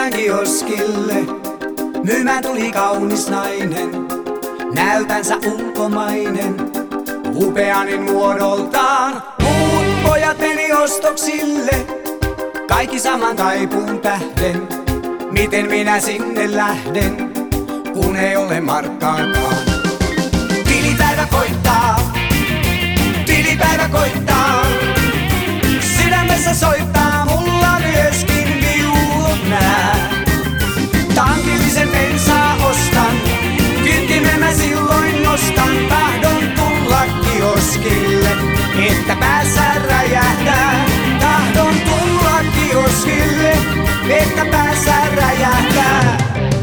kylän kioskille. Myymään tuli kaunis nainen, näytänsä ulkomainen, upeanin muodoltaan. Muut pojat meni ostoksille, kaikki saman kaipuun tähden. Miten minä sinne lähden, kun ei ole markkaakaan? Tilipäivä koittaa, tilipäivä koittaa. Sydämessä soittaa mulla myöskin viulut nää. Tankillisen bensaa ostan, kyttimen mä silloin nostan. Tahdon tulla kioskille, että päässä räjähtää. Tahdon tulla kioskille, että päässä räjähtää.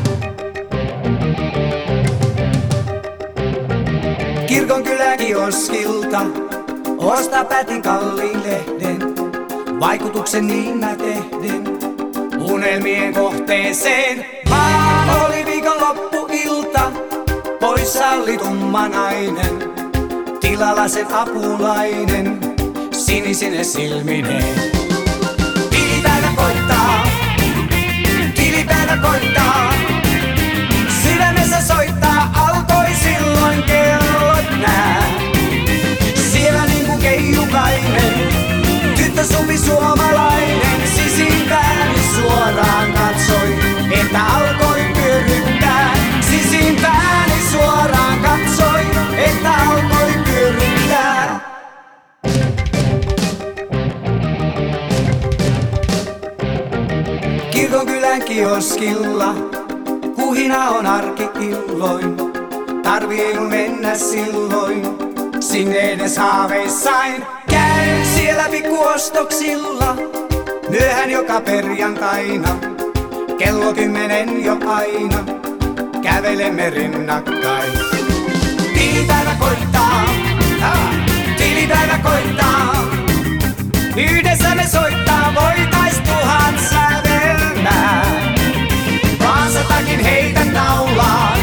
Kirkonkylän kioskilta osta Pätin kalliin lehden. Vaikutuksen niin mä tehden unelmien kohteeseen. Vaan oli viikonloppuilta, poissa oli tumma nainen. Tilalla sen apulainen, sinisine silmineen. Tilipäivä koittaa, tilipäivä koittaa. Sydämessä soittaa, alkoi silloin kellot nää. Siellä niinku keijukainen, tyttö supi suomalainen. Sisimpääni suoraan katsoi, että alkoi pyöryttää. Sisimpääni suoraan katsoi, että alkoi pyöryttää. Kirkonkylän kioskilla kuhina on arki-illoin. Tarvii ei mun mennä silloin sinne edes haaveissain. Käyn siellä pikkuostoksilla myöhään joka perjantaina. Kello 10 jo aina, kävelemme rinnakkain. Tilipäivä koittaa, tilipäivä koittaa. Yhdessä me soittaa, voitais tuhat sävelmää. Vaan satakin heitä naulaa.